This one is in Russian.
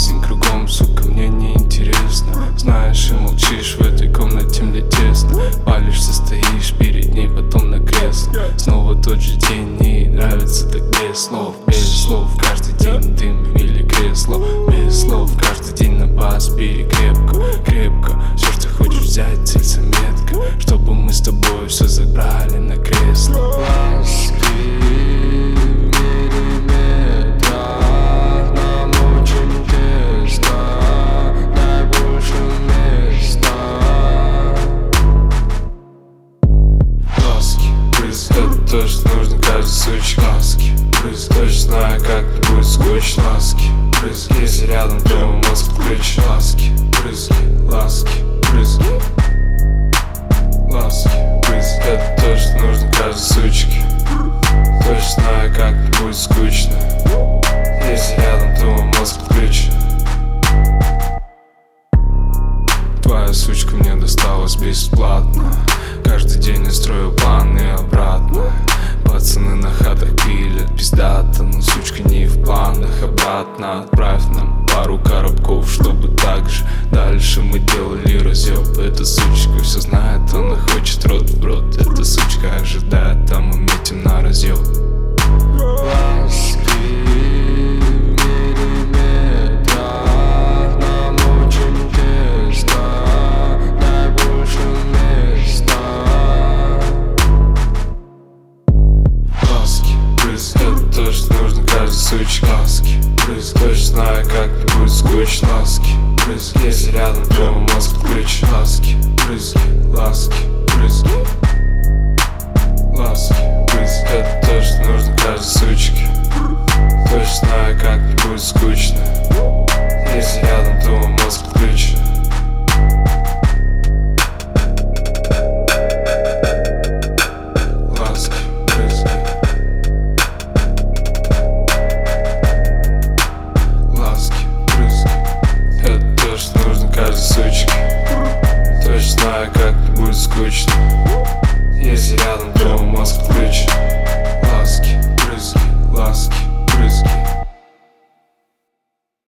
жизнь кругом, сука, мне не интересно. Знаешь и молчишь, в этой комнате мне тесно. Палишься, стоишь перед ней, потом на кресло. Снова тот же день, ей нравится так без слов. Без слов, каждый день дым или кресло. Без слов, каждый день на бас, бери крепко, крепко. Все, что хочешь взять, целься метко, чтобы мы с тобой все забрали на кресло. То, что нужно каждой сучке. Ласки, брызг, точно знаю, как не будет скучно. Ласки, брызг, если рядом, то мой мозг включен. Ласки, брызги, ласки, брызги. Ласки, брызг, это то, что нужно каждой сучке. Точно знаю, как не будет скучно. Если рядом, то мой мозг включен. Твоя сучка мне досталась бесплатно. Каждый день я строю планы обратно. Пацаны на хатах пилят пиздато, но сучка не в планах. Обратно отправь нам пару коробков, чтобы так же дальше мы делали разъеб. Эта сучка все знает, она хочет рот в рот. Эта сучка ожидает, а мы метим на разъеб. То, что нужно каждой сучке. Ласки, брызг, точно знаю, как не будет скучно. Ласки, брызг, если рядом, то мой мозг включен. Ласки, брызги, ласки, брызги. Ласки, брызг, это то, что нужно каждой сучке. Точно знаю, как не будет скучно. Если рядом, то мой мозг включен. Каждой сучке. Точно знаю, как не будет скучно.